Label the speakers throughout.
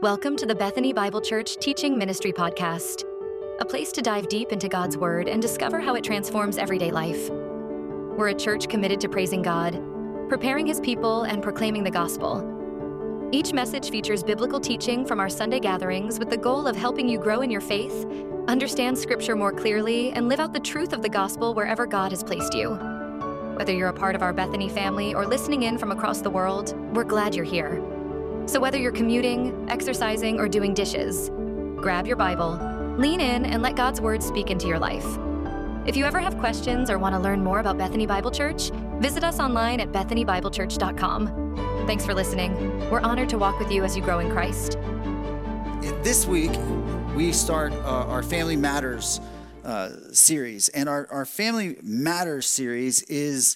Speaker 1: Welcome to the Bethany Bible Church Teaching Ministry Podcast, a place to dive deep into God's Word and discover how it transforms everyday life. We're a church committed to praising God, preparing His people, and proclaiming the gospel. Each message features biblical teaching from our Sunday gatherings with the goal of helping you grow in your faith, understand Scripture more clearly, and live out the truth of the gospel wherever God has placed you. Whether you're a part of our Bethany family or listening in from across the world, we're glad you're here. So whether you're commuting, exercising, or doing dishes, grab your Bible, lean in, and let God's Word speak into your life. If you ever have questions or want to learn more about Bethany Bible Church, visit us online at bethanybiblechurch.com. Thanks for listening. We're honored to walk with you as you grow in Christ.
Speaker 2: This week, we start our Family Matters series. And our Family Matters series is...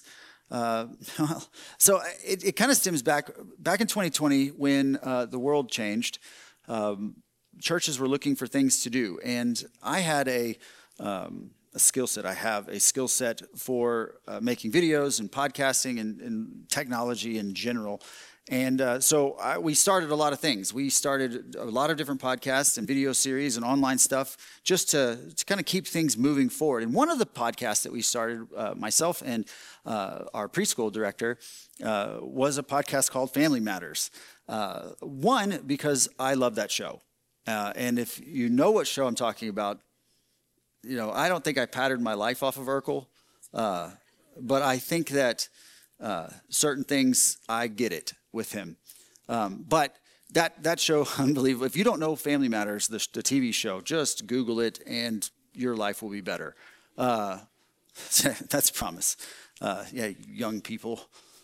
Speaker 2: So it kind of stems back in 2020 when the world changed. Churches were looking for things to do, and I had a skill set. I have a skill set for making videos and podcasting and technology in general. And so we started a lot of things. We started a lot of different podcasts and video series and online stuff just to kind of keep things moving forward. And one of the podcasts that we started, myself and our preschool director, was a podcast called Family Matters. One, because I love that show. And if you know what show I'm talking about, you know, I don't think I patterned my life off of Urkel, but I think that certain things, I get it with him. But that show, unbelievable. If you don't know Family Matters, the TV show, just Google it and your life will be better. That's a promise. Yeah, young people,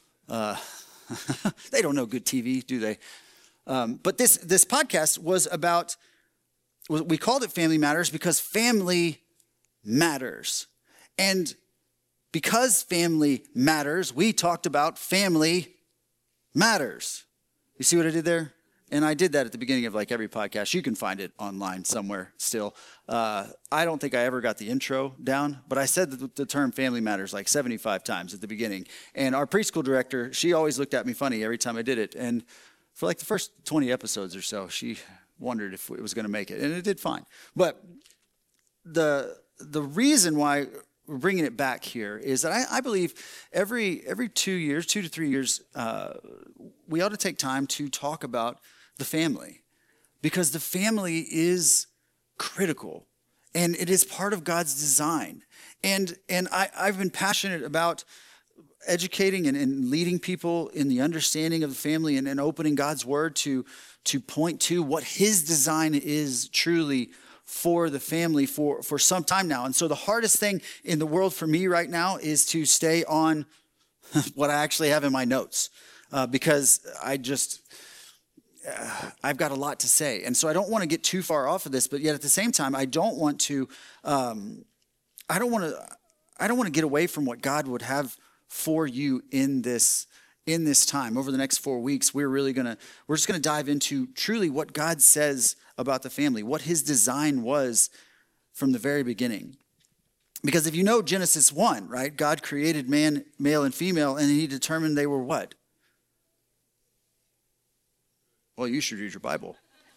Speaker 2: they don't know good TV, do they? But this podcast was about, we called it Family Matters because family matters. And because family matters, we talked about family matters. You see what I did there? And I did that at the beginning of like every podcast. You can find it online somewhere still. I don't think I ever got the intro down, but I said the term family matters like 75 times at the beginning. And our preschool director, she always looked at me funny every time I did it. And for like the first 20 episodes or so, she wondered if it was going to make it. And it did fine. But the reason why we're bringing it back here is that I believe every 2 to 3 years, we ought to take time to talk about the family, because the family is critical and it is part of God's design. And I've been passionate about educating and leading people in the understanding of the family and opening God's Word to point to what His design is truly for the family for some time now. And so the hardest thing in the world for me right now is to stay on what I actually have in my notes, because I've got a lot to say. And so I don't want to get too far off of this, but yet at the same time, I don't want to get away from what God would have for you in this time. Over the next 4 weeks, we're just gonna dive into truly what God says about the family, what His design was from the very beginning. Because if you know Genesis 1, right? God created man, male and female, and He determined they were what? Well, you should read your Bible.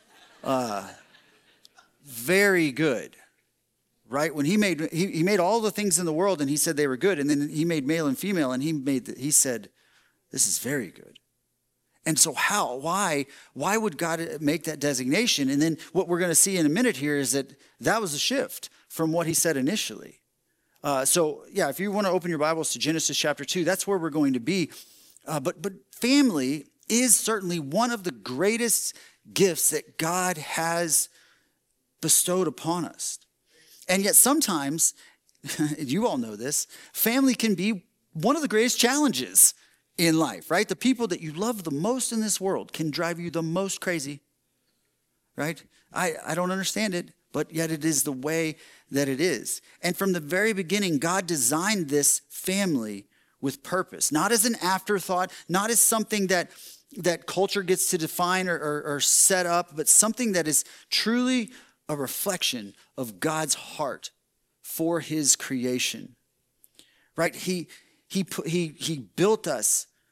Speaker 2: Very good, right? When He made all the things in the world, and He said they were good, and then He made male and female, and He said, this is very good. And so why would God make that designation? And then what we're going to see in a minute here is that was a shift from what He said initially. So yeah, if you want to open your Bibles to Genesis chapter 2, that's where we're going to be. But family is certainly one of the greatest gifts that God has bestowed upon us. And yet sometimes, you all know this, family can be one of the greatest challenges in life, right? The people that you love the most in this world can drive you the most crazy, right? I don't understand it, but yet it is the way that it is. And from the very beginning, God designed this family with purpose, not as an afterthought, not as something that culture gets to define or set up, but something that is truly a reflection of God's heart for His creation, right? He built us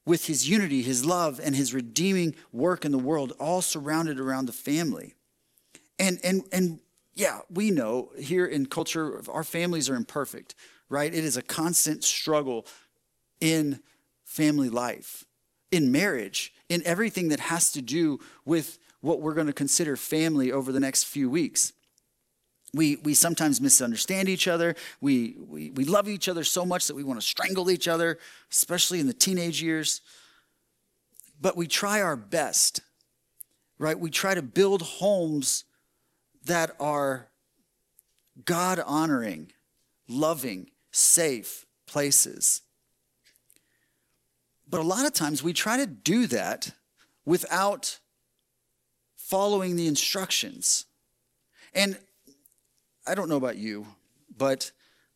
Speaker 2: with his unity, his love, and his redeeming work in the world, all surrounded around the family. And yeah, we know here in culture, our families are imperfect, right? It is a constant struggle in family life, in marriage, in everything that has to do with what we're going to consider family over the next few weeks. We sometimes misunderstand each other. We love each other so much that we want to strangle each other, especially in the teenage years. But we try our best, right? We try to build homes that are God-honoring, loving, safe places. But a lot of times we try to do that without following the instructions. And I don't know about you, but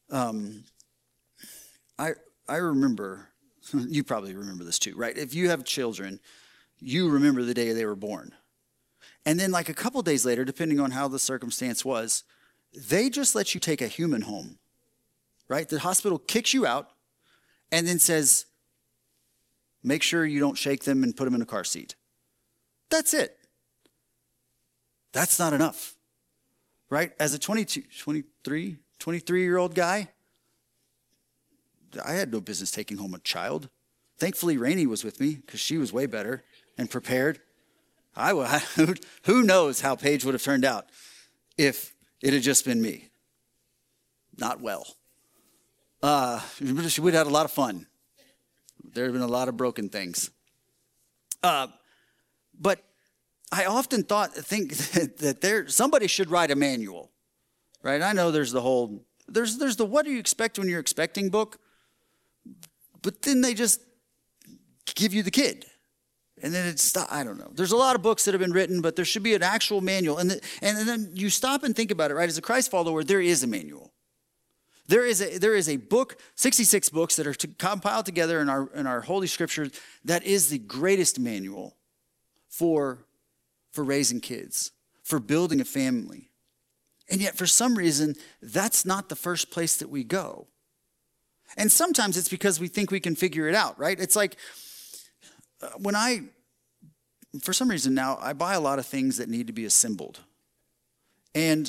Speaker 2: I remember, you probably remember this too, right? If you have children, you remember the day they were born. And then like a couple days later, depending on how the circumstance was, they just let you take a human home, right? The hospital kicks you out and then says, make sure you don't shake them and put them in a car seat. That's it. That's not enough. Right? As a 23-year-old guy, I had no business taking home a child. Thankfully, Rainey was with me because she was way better and prepared. Who knows how Paige would have turned out if it had just been me. Not well. We would have had a lot of fun. There have been a lot of broken things. But I often think that somebody should write a manual, right? I know there's the what do you expect when you're expecting book, but then they just give you the kid. And then I don't know. There's a lot of books that have been written, but there should be an actual manual. And then you stop and think about it, right? As a Christ follower, there is a manual. There is a book, 66 books that are compiled together in our Holy Scripture that is the greatest manual for raising kids, for building a family. And yet, for some reason, that's not the first place that we go. And sometimes it's because we think we can figure it out, right? It's like for some reason now, I buy a lot of things that need to be assembled. And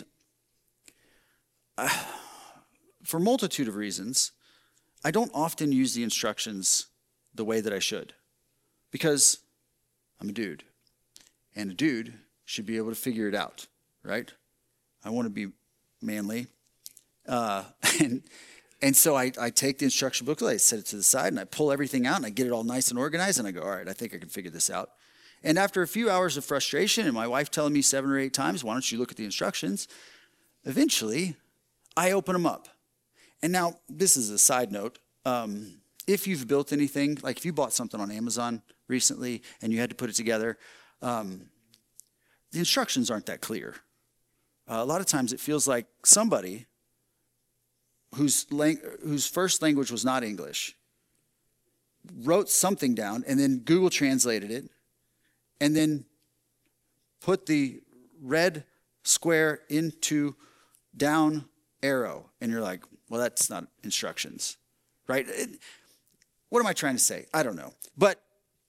Speaker 2: for a multitude of reasons, I don't often use the instructions the way that I should. Because I'm a dude. And a dude should be able to figure it out, right? I want to be manly. And so I take the instruction booklet, I set it to the side, and I pull everything out, and I get it all nice and organized, and I go, all right, I think I can figure this out. And after a few hours of frustration, and my wife telling me 7 or 8 times, why don't you look at the instructions? Eventually, I open them up. And now, this is a side note. If you've built anything, like if you bought something on Amazon recently, and you had to put it together, the instructions aren't that clear. A lot of times it feels like somebody whose first language was not English wrote something down and then Google translated it and then put the red square into down arrow. And you're like, well, that's not instructions, right? What am I trying to say? I don't know. But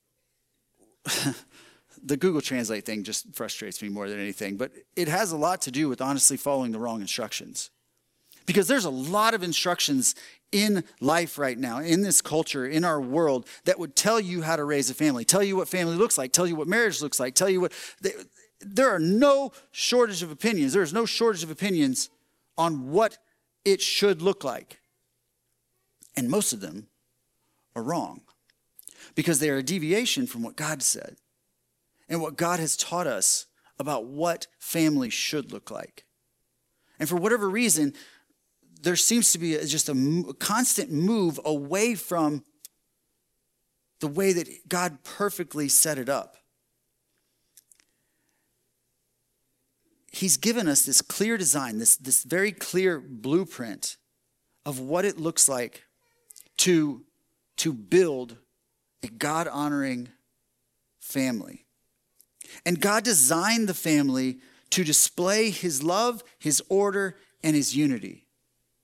Speaker 2: the Google Translate thing just frustrates me more than anything. But it has a lot to do with honestly following the wrong instructions. Because there's a lot of instructions in life right now, in this culture, in our world, that would tell you how to raise a family, tell you what family looks like, tell you what marriage looks like, tell you what... There are no shortage of opinions. There is no shortage of opinions on what it should look like. And most of them are wrong. Because they are a deviation from what God said and what God has taught us about what family should look like. And for whatever reason, there seems to be just a constant move away from the way that God perfectly set it up. He's given us this clear design, this very clear blueprint of what it looks like to build a God-honoring family. And God designed the family to display his love, his order, and his unity.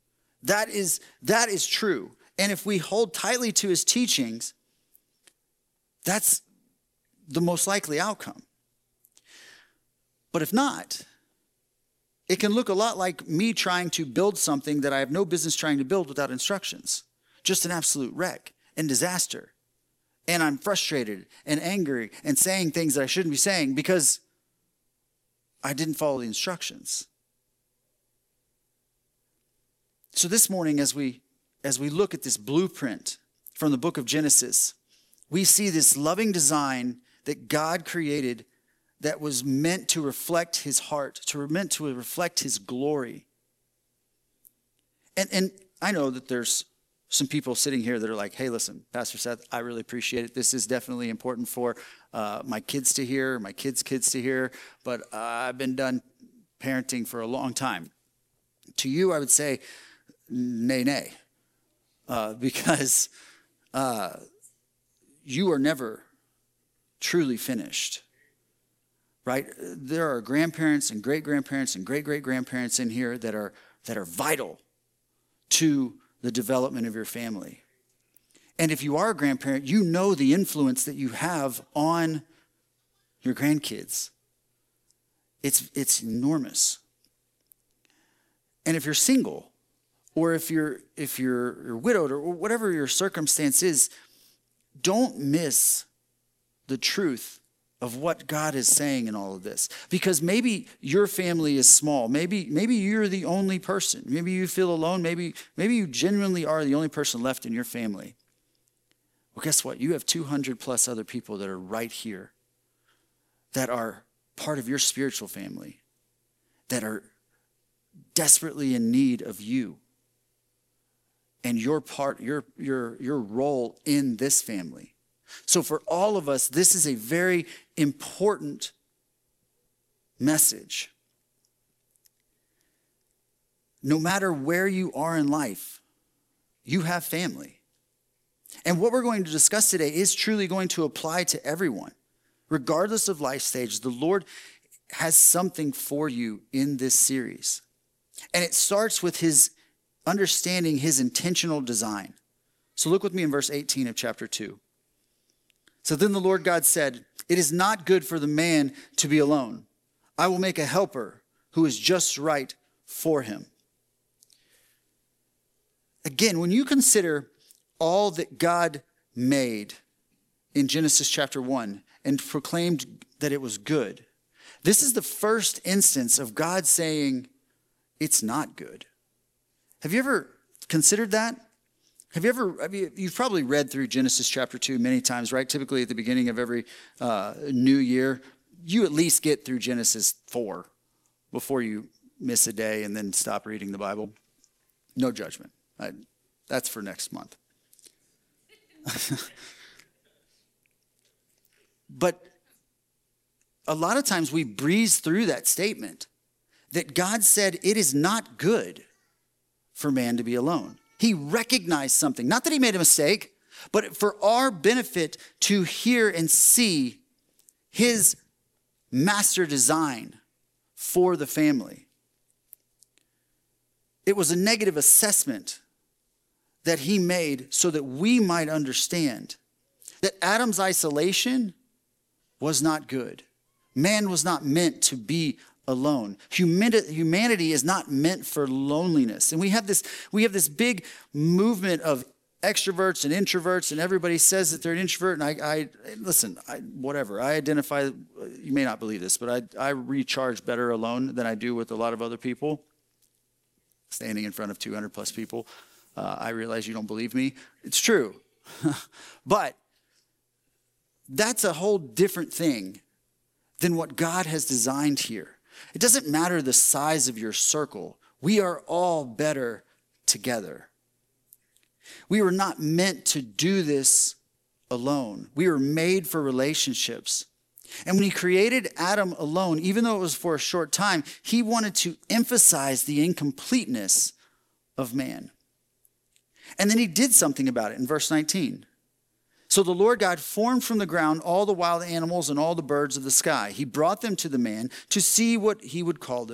Speaker 2: That is true. And if we hold tightly to his teachings, That's the most likely outcome. But if not, it can look a lot like me trying to build something that I have no business trying to build without instructions. Just an absolute wreck and disaster. And I'm frustrated and angry and saying things that I shouldn't be saying because I didn't follow the instructions. So this morning, as we look at this blueprint from the book of Genesis, we see this loving design that God created that was meant to reflect his heart, meant to reflect his glory. And I know that there's some people sitting here that are like, hey, listen, Pastor Seth, I really appreciate it. This is definitely important for my kids to hear, my kids' kids to hear, but I've been done parenting for a long time. To you, I would say, nay, because you are never truly finished. Right? There are grandparents and great-grandparents and great-great-grandparents in here that are vital to the development of your family. And if you are a grandparent, you know the influence that you have on your grandkids. It's enormous. And if you're single, or if you're widowed, or whatever your circumstance is, don't miss the truth of what God is saying in all of this. Because maybe your family is small. Maybe you're the only person. Maybe you feel alone. Maybe you genuinely are the only person left in your family. Well, guess what? You have 200 plus other people that are right here that are part of your spiritual family, that are desperately in need of you and your part, your role in this family. So for all of us, this is a very important message. No matter where you are in life, you have family. And what we're going to discuss today is truly going to apply to everyone. Regardless of life stage, the Lord has something for you in this series. And it starts with his understanding his intentional design. So look with me in verse 18 of chapter 2. So then the Lord God said, "It is not good for the man to be alone. I will make a helper who is just right for him." Again, when you consider all that God made in Genesis chapter 1 and proclaimed that it was good, this is the first instance of God saying it's not good. Have you ever considered that? You've probably read through Genesis chapter 2 many times, right? Typically at the beginning of every new year, you at least get through Genesis 4 before you miss a day and then stop reading the Bible. No judgment. That's for next month. But a lot of times we breeze through that statement that God said it is not good for man to be alone. He recognized something. Not that he made a mistake, but for our benefit to hear and see his master design for the family. It was a negative assessment that he made so that we might understand that Adam's isolation was not good. Man was not meant to be alone. Humanity is not meant for loneliness. And we have this big movement of extroverts and introverts, and everybody says that they're an introvert. And I identify, you may not believe this, but I recharge better alone than I do with a lot of other people. Standing in front of 200 plus people, I realize you don't believe me. It's true. But that's a whole different thing than what God has designed here. It doesn't matter the size of your circle. We are all better together. We were not meant to do this alone. We were made for relationships. And when he created Adam alone, even though it was for a short time, he wanted to emphasize the incompleteness of man. And then he did something about it in verse 19. So the Lord God formed from the ground all the wild animals and all the birds of the sky. He brought them to the man to see what he would call them.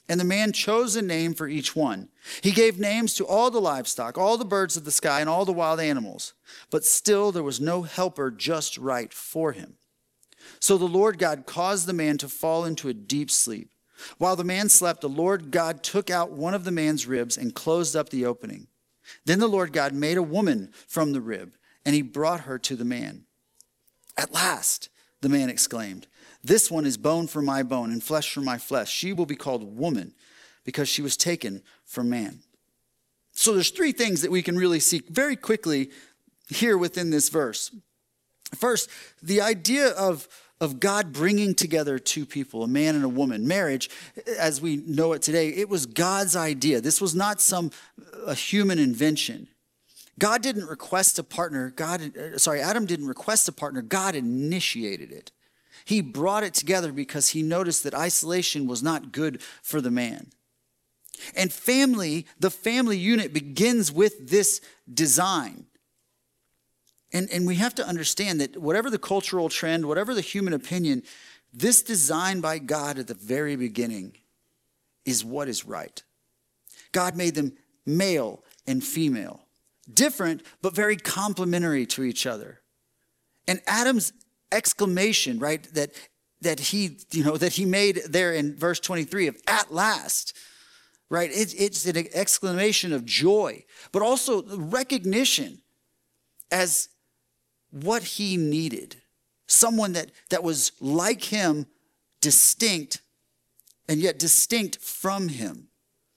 Speaker 2: And the man chose a name for each one. He gave names to all the livestock, all the birds of the sky, and all the wild animals. But still there was no helper just right for him. So the Lord God caused the man to fall into a deep sleep. While the man slept, the Lord God took out one of the man's ribs and closed up the opening. Then the Lord God made a woman from the rib, and he brought her to the man. At last, the man exclaimed, "This one is bone from my bone and flesh from my flesh. She will be called woman because she was taken from man." So there's three things that we can really see very quickly here within this verse. First, the idea of God bringing together two people, a man and a woman. Marriage, as we know it today, it was God's idea. This was not a human invention. God didn't request a partner. Adam didn't request a partner. God initiated it. He brought it together because he noticed that isolation was not good for the man. And the family unit begins with this design. And we have to understand that whatever the cultural trend, whatever the human opinion, this design by God at the very beginning is what is right. God made them male and female, different but very complementary to each other. And Adam's exclamation, right, that he made there in verse 23 of "at last," right? It's an exclamation of joy, but also recognition as what he needed. Someone that was like him, distinct, and yet distinct from him.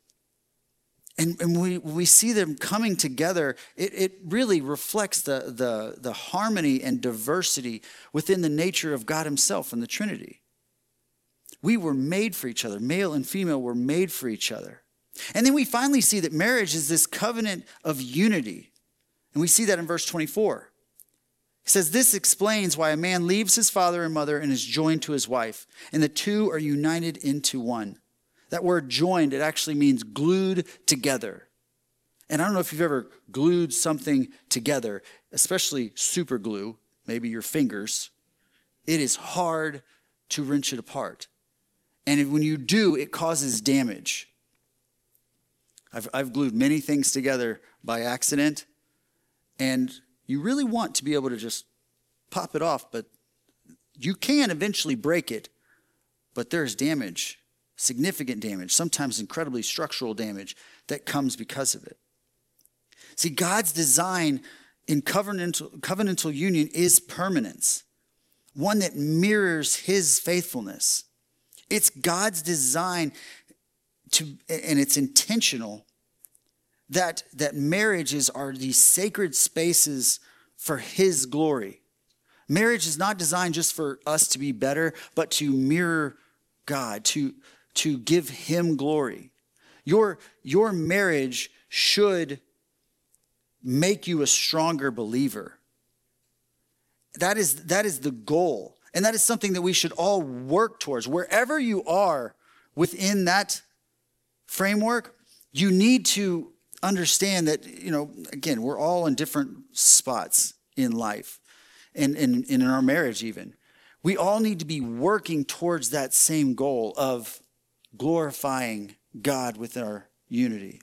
Speaker 2: And we see them coming together, it really reflects the harmony and diversity within the nature of God himself and the Trinity. We were made for each other. Male and female were made for each other. And then we finally see that marriage is this covenant of unity. And we see that in verse 24. It says, "This explains why a man leaves his father and mother and is joined to his wife, and the two are united into one." That word joined, it actually means glued together. And I don't know if you've ever glued something together, especially super glue, maybe your fingers. It is hard to wrench it apart. And when you do, it causes damage. I've glued many things together by accident, and you really want to be able to just pop it off, but you can eventually break it, but there's damage, significant damage, sometimes incredibly structural damage that comes because of it. See, God's design in covenantal union is permanence, one that mirrors his faithfulness. It's God's design and it's intentional, that marriages are these sacred spaces for his glory. Marriage is not designed just for us to be better, but to mirror God, to give him glory. Your marriage should make you a stronger believer. That is the goal. And that is something that we should all work towards. Wherever you are within that framework, you need to understand that, again, we're all in different spots in life and in our marriage even. We all need to be working towards that same goal of glorifying God with our unity.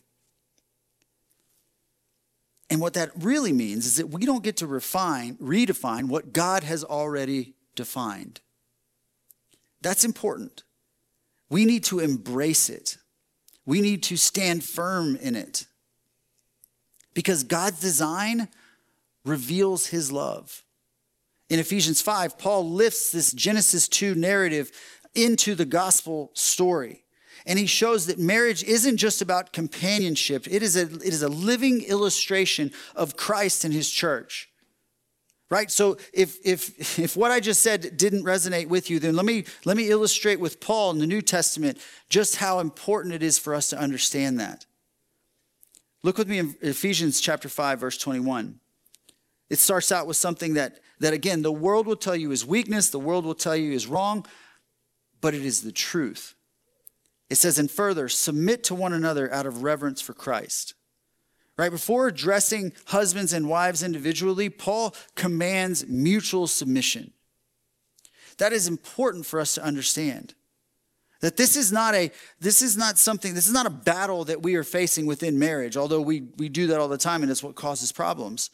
Speaker 2: And what that really means is that we don't get to redefine what God has already defined. That's important. We need to embrace it. We need to stand firm in it. Because God's design reveals his love. In Ephesians 5, Paul lifts this Genesis 2 narrative into the gospel story. And he shows that marriage isn't just about companionship. It is a living illustration of Christ and his church. Right? So if what I just said didn't resonate with you, then let me illustrate with Paul in the New Testament just how important it is for us to understand that. Look with me in Ephesians chapter 5, verse 21. It starts out with something that again, the world will tell you is weakness, the world will tell you is wrong, but it is the truth. It says, "And further, submit to one another out of reverence for Christ." Right? Before addressing husbands and wives individually, Paul commands mutual submission. That is important for us to understand. That this is not a battle that we are facing within marriage, although we do that all the time and it's what causes problems.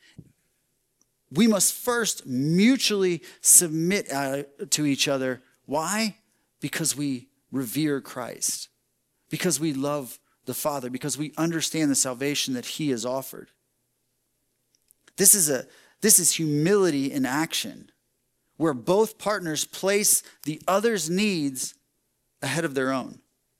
Speaker 2: We must first mutually submit to each other. Why? Because we revere Christ, because we love the Father, because we understand the salvation that he has offered. This is humility in action, where both partners place the other's needs ahead of their own.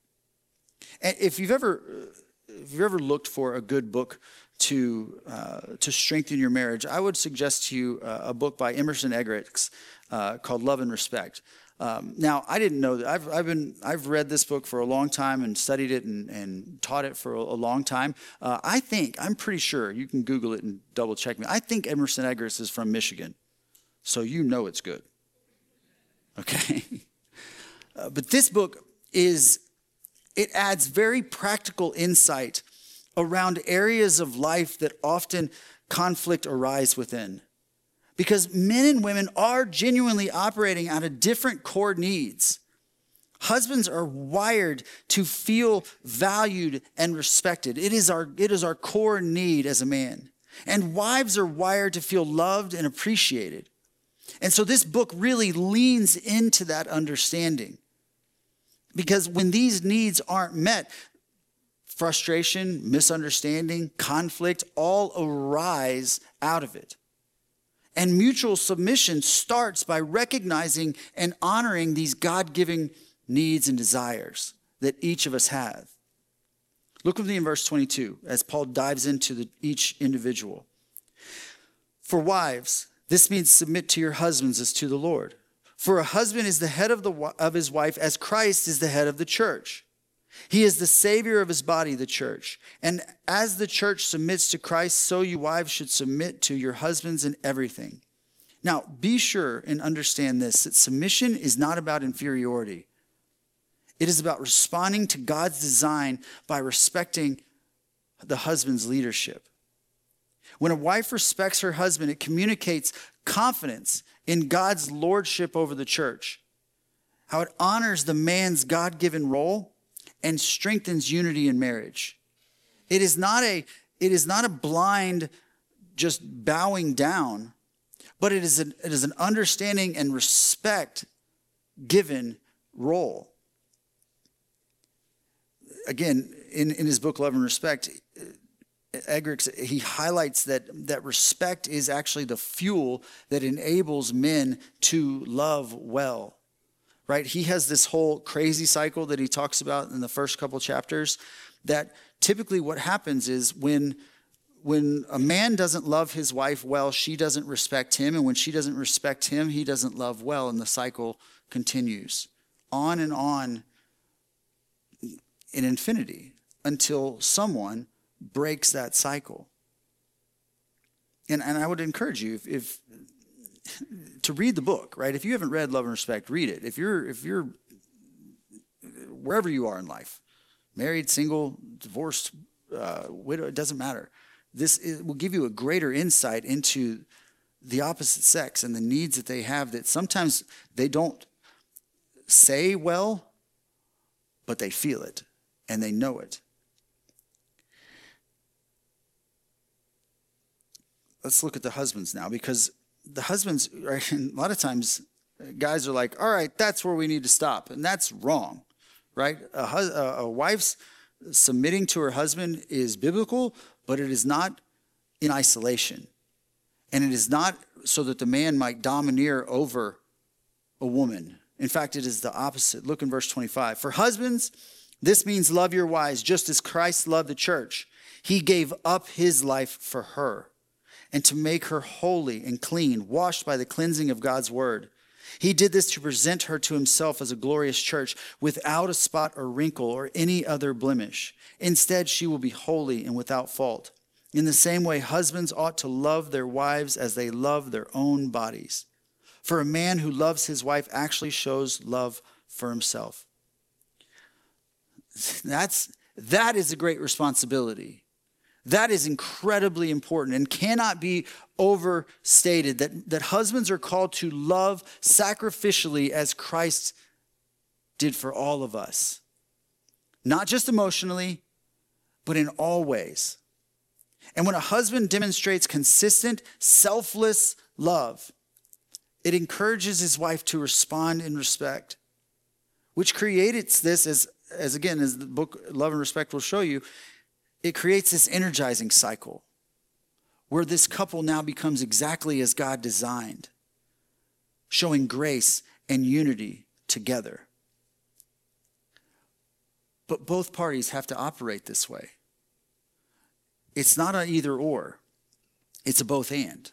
Speaker 2: And if you've ever looked for a good book to strengthen your marriage, I would suggest to you a book by Emerson Eggerichs called Love and Respect. Now, I didn't know that. I've read this book for a long time and studied it and taught it for a long time. I'm pretty sure, you can Google it and double check me. I think Emerson Eggerichs is from Michigan, so you know it's good. Okay? But this book it adds very practical insight around areas of life that often conflict arise within. Because men and women are genuinely operating out of different core needs. Husbands are wired to feel valued and respected. It is our core need as a man. And wives are wired to feel loved and appreciated. And so this book really leans into that understanding. Because when these needs aren't met, frustration, misunderstanding, conflict all arise out of it. And mutual submission starts by recognizing and honoring these God-given needs and desires that each of us have. Look with me in verse 22 as Paul dives into each individual. For wives, this means submit to your husbands as to the Lord. For a husband is the head of his wife as Christ is the head of the church. He is the Savior of his body, the church. And as the church submits to Christ, so you wives should submit to your husbands in everything. Now, be sure and understand this, that submission is not about inferiority. It is about responding to God's design by respecting the husband's leadership. When a wife respects her husband, it communicates confidence in God's lordship over the church, how it honors the man's God-given role and strengthens unity in marriage. It is not a blind just bowing down, but it is an understanding and respect given role. Again, in his book, Love and Respect, Eggerichs, he highlights that respect is actually the fuel that enables men to love well. Right? He has this whole crazy cycle that he talks about in the first couple chapters, that typically what happens is when a man doesn't love his wife well, she doesn't respect him. And when she doesn't respect him, he doesn't love well. And the cycle continues on and on in infinity until someone breaks that cycle. And I would encourage you, if to read the book, right? If you haven't read Love and Respect, read it. If you're wherever you are in life, married, single, divorced, widow, it doesn't matter. It will give you a greater insight into the opposite sex and the needs that they have that sometimes they don't say well, but they feel it and they know it. Let's look at the husbands now, because the husbands, right, a lot of times guys are like, all right, that's where we need to stop. And that's wrong, right? A wife's submitting to her husband is biblical, but it is not in isolation. And it is not so that the man might domineer over a woman. In fact, it is the opposite. Look in verse 25. For husbands, this means love your wives just as Christ loved the church. He gave up his life for her, and to make her holy and clean, washed by the cleansing of God's word. He did this to present her to himself as a glorious church without a spot or wrinkle or any other blemish. Instead, she will be holy and without fault. In the same way, husbands ought to love their wives as they love their own bodies. For a man who loves his wife actually shows love for himself. That is a great responsibility. That is incredibly important and cannot be overstated, that husbands are called to love sacrificially as Christ did for all of us. Not just emotionally, but in all ways. And when a husband demonstrates consistent, selfless love, it encourages his wife to respond in respect, which creates this, as the book Love and Respect will show you, it creates this energizing cycle where this couple now becomes exactly as God designed, showing grace and unity together. But both parties have to operate this way. It's not an either or. It's a both and.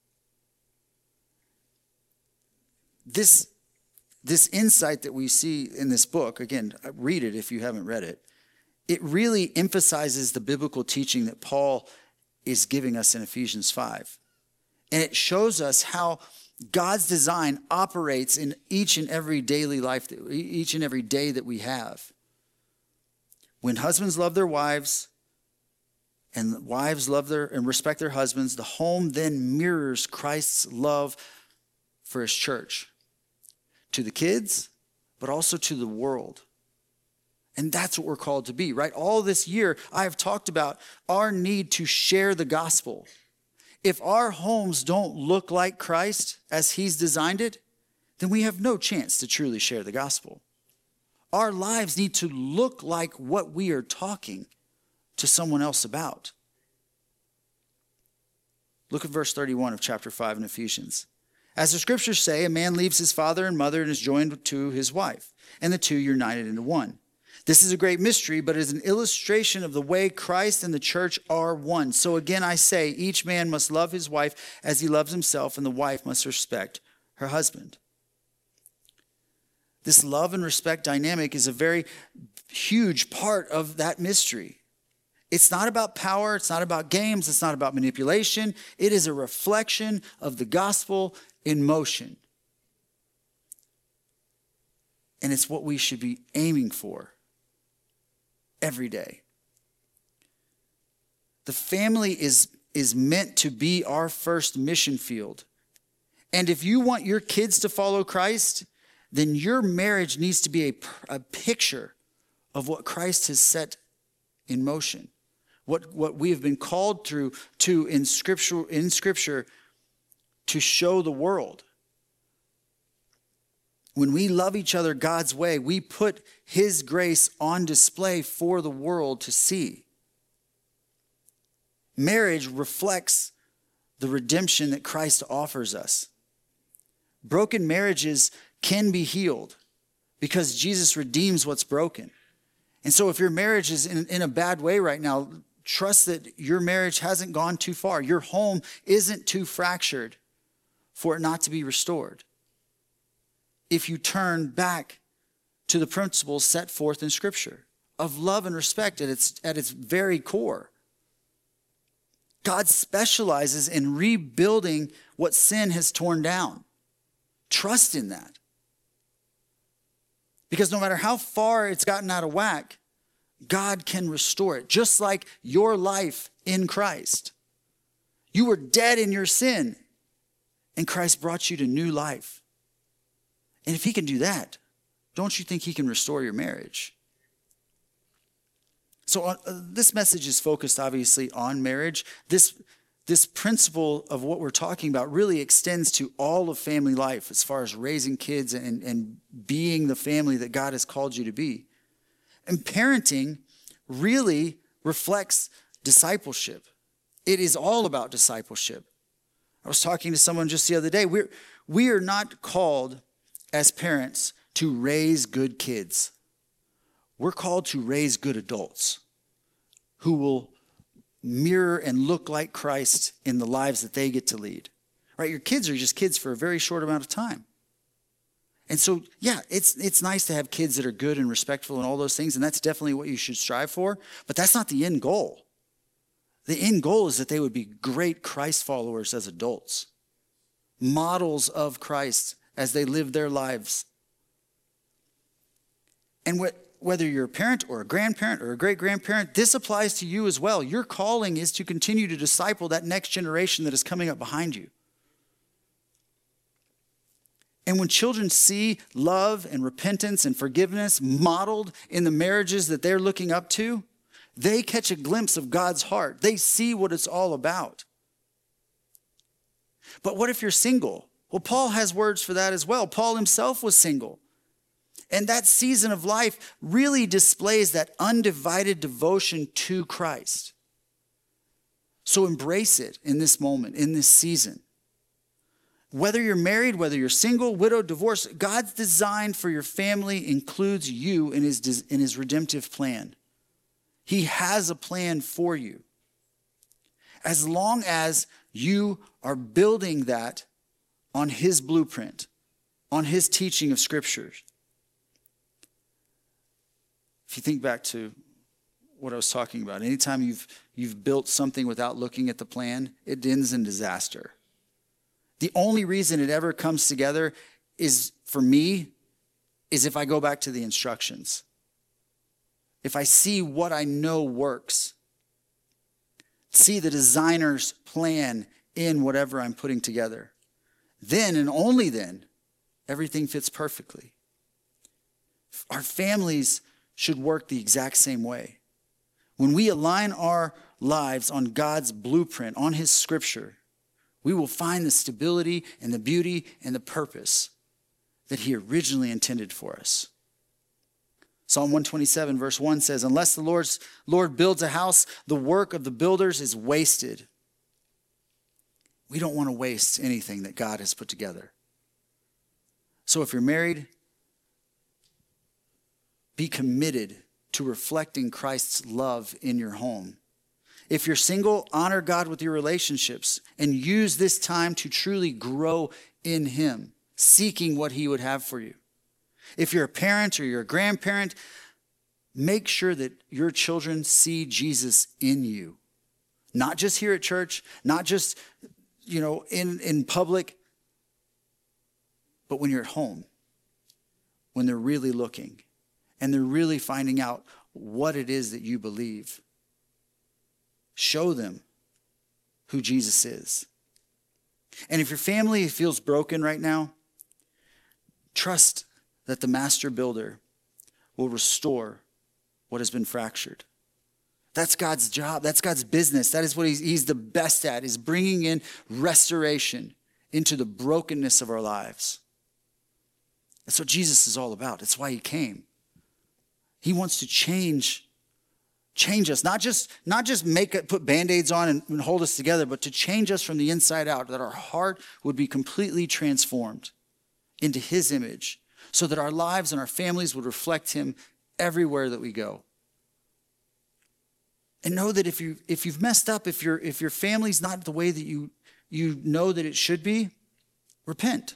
Speaker 2: This insight that we see in this book, again, read it if you haven't read it, it really emphasizes the biblical teaching that Paul is giving us in Ephesians 5. And it shows us how God's design operates in each and every daily life, each and every day that we have. When husbands love their wives and wives love and respect their husbands, the home then mirrors Christ's love for his church, to the kids, but also to the world. And that's what we're called to be, right? All this year, I have talked about our need to share the gospel. If our homes don't look like Christ as he's designed it, then we have no chance to truly share the gospel. Our lives need to look like what we are talking to someone else about. Look at verse 31 of chapter 5 in Ephesians. As the scriptures say, a man leaves his father and mother and is joined to his wife, and the two are united into one. This is a great mystery, but it is an illustration of the way Christ and the church are one. So again, I say, each man must love his wife as he loves himself, and the wife must respect her husband. This love and respect dynamic is a very huge part of that mystery. It's not about power. It's not about games. It's not about manipulation. It is a reflection of the gospel in motion. And it's what we should be aiming for every day. The family is meant to be our first mission field. And if you want your kids to follow Christ, then your marriage needs to be a picture of what Christ has set in motion. What we have been called to in Scripture to show the world. When we love each other God's way, we put his grace on display for the world to see. Marriage reflects the redemption that Christ offers us. Broken marriages can be healed because Jesus redeems what's broken. And so if your marriage is in a bad way right now, trust that your marriage hasn't gone too far. Your home isn't too fractured for it not to be restored. If you turn back to the principles set forth in Scripture of love and respect at its very core. God specializes in rebuilding what sin has torn down. Trust in that. Because no matter how far it's gotten out of whack, God can restore it, just like your life in Christ. You were dead in your sin, and Christ brought you to new life. And if he can do that, don't you think he can restore your marriage? So this message is focused obviously on marriage. This principle of what we're talking about really extends to all of family life as far as raising kids and being the family that God has called you to be. And parenting really reflects discipleship. It is all about discipleship. I was talking to someone just the other day. We are not called as parents to raise good kids. We're called to raise good adults who will mirror and look like Christ in the lives that they get to lead. Right? Your kids are just kids for a very short amount of time. And so, yeah, it's nice to have kids that are good and respectful and all those things, and that's definitely what you should strive for, but that's not the end goal. The end goal is that they would be great Christ followers as adults, models of Christ as they live their lives. And whether you're a parent or a grandparent or a great-grandparent, this applies to you as well. Your calling is to continue to disciple that next generation that is coming up behind you. And when children see love and repentance and forgiveness modeled in the marriages that they're looking up to, they catch a glimpse of God's heart. They see what it's all about. But what if you're single? Well, Paul has words for that as well. Paul himself was single. And that season of life really displays that undivided devotion to Christ. So embrace it in this moment, in this season. Whether you're married, whether you're single, widowed, divorced, God's design for your family includes you in his redemptive plan. He has a plan for you. As long as you are building that on his blueprint, on his teaching of scriptures. If you think back to what I was talking about, anytime you've built something without looking at the plan, it ends in disaster. The only reason it ever comes together is, for me, is if I go back to the instructions. If I see what I know works, see the designer's plan in whatever I'm putting together, then and only then, everything fits perfectly. Our families should work the exact same way. When we align our lives on God's blueprint, on his scripture, we will find the stability and the beauty and the purpose that he originally intended for us. Psalm 127 verse 1 says, unless the Lord builds a house, the work of the builders is wasted. We don't want to waste anything that God has put together. So if you're married, be committed to reflecting Christ's love in your home. If you're single, honor God with your relationships and use this time to truly grow in him, seeking what he would have for you. If you're a parent or you're a grandparent, make sure that your children see Jesus in you. Not just here at church, not just, in public, but when you're at home, when they're really looking and they're really finding out what it is that you believe. Show them who Jesus is. And if your family feels broken right now, trust that the master builder will restore what has been fractured. That's God's job. That's God's business. That is what he's the best at, is bringing in restoration into the brokenness of our lives. That's what Jesus is all about. It's why he came. He wants to change us, not just put Band-Aids on and hold us together, but to change us from the inside out, that our heart would be completely transformed into his image, so that our lives and our families would reflect him everywhere that we go. And know that if you've messed up, if your family's not the way that you know that it should be, repent.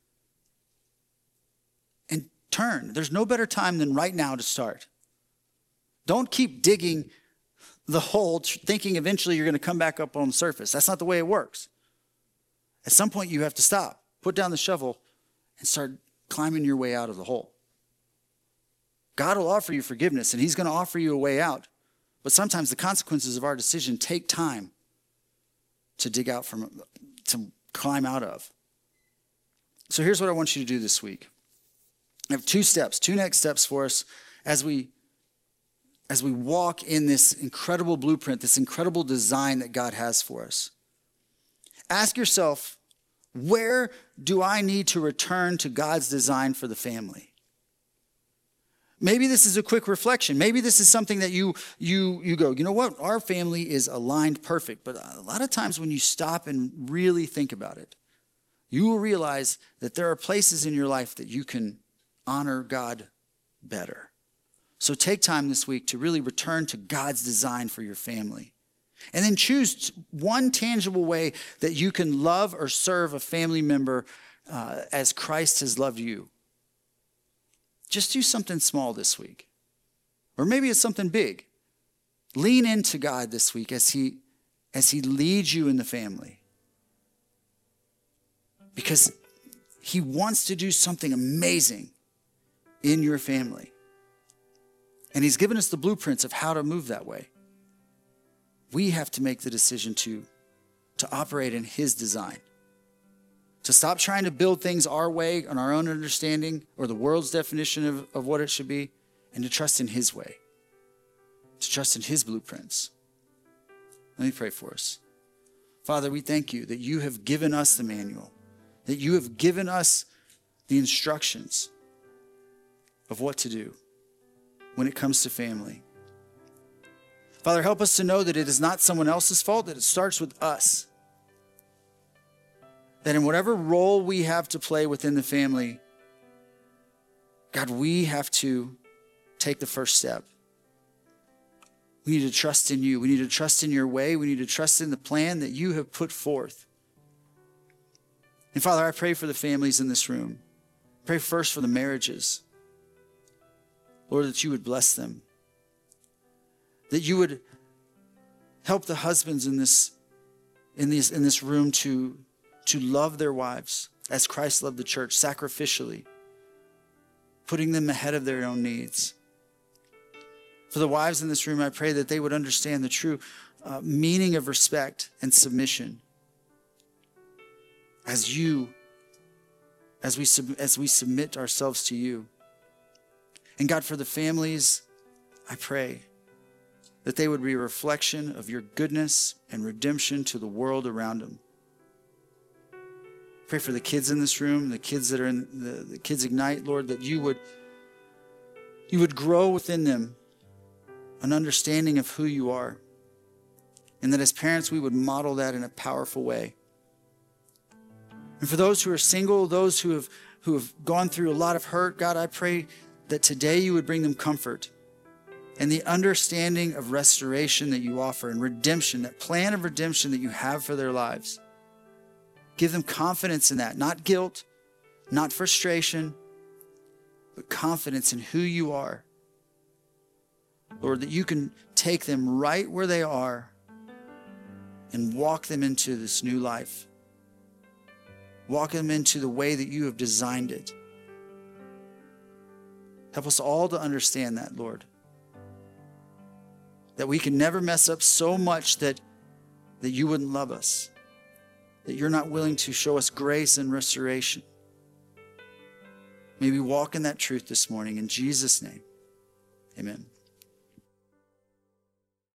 Speaker 2: And turn. There's no better time than right now to start. Don't keep digging the hole thinking eventually you're going to come back up on the surface. That's not the way it works. At some point you have to stop, put down the shovel, and start climbing your way out of the hole. God will offer you forgiveness, and he's going to offer you a way out. But sometimes the consequences of our decision take time to to climb out of. So here's what I want you to do this week. I have two next steps for us as we walk in this incredible blueprint, this incredible design that God has for us. Ask yourself, where do I need to return to God's design for the family? Maybe this is a quick reflection. Maybe this is something that you go, you know what? Our family is aligned perfect. But a lot of times when you stop and really think about it, you will realize that there are places in your life that you can honor God better. So take time this week to really return to God's design for your family. And then choose one tangible way that you can love or serve a family member as Christ has loved you. Just do something small this week. Or maybe it's something big. Lean into God this week as he leads you in the family. Because he wants to do something amazing in your family. And he's given us the blueprints of how to move that way. We have to make the decision to operate in his design. to stop trying to build things our way, on our own understanding, or the world's definition of what it should be, and to trust in his way, to trust in his blueprints. Let me pray for us. Father, we thank you that you have given us the manual, that you have given us the instructions of what to do when it comes to family. Father, help us to know that it is not someone else's fault, that it starts with us. That in whatever role we have to play within the family, God, we have to take the first step. We need to trust in you. We need to trust in your way. We need to trust in the plan that you have put forth. And Father, I pray for the families in this room. Pray first for the marriages. Lord, that you would bless them. That you would help the husbands in this room to love their wives as Christ loved the church, sacrificially, putting them ahead of their own needs. For the wives in this room, I pray that they would understand the true meaning of respect and submission as we submit ourselves to you. And God, for the families, I pray that they would be a reflection of your goodness and redemption to the world around them. Pray for the kids in this room, the kids that are in the Kids Ignite, Lord, that you would grow within them an understanding of who you are. And that as parents, we would model that in a powerful way. And for those who are single, those who have gone through a lot of hurt, God, I pray that today you would bring them comfort and the understanding of restoration that you offer and redemption, that plan of redemption that you have for their lives. Give them confidence in that, not guilt, not frustration, but confidence in who you are. Lord, that you can take them right where they are and walk them into this new life. Walk them into the way that you have designed it. Help us all to understand that, Lord. That we can never mess up so much that you wouldn't love us. That you're not willing to show us grace and restoration. May we walk in that truth this morning. In Jesus' name, amen.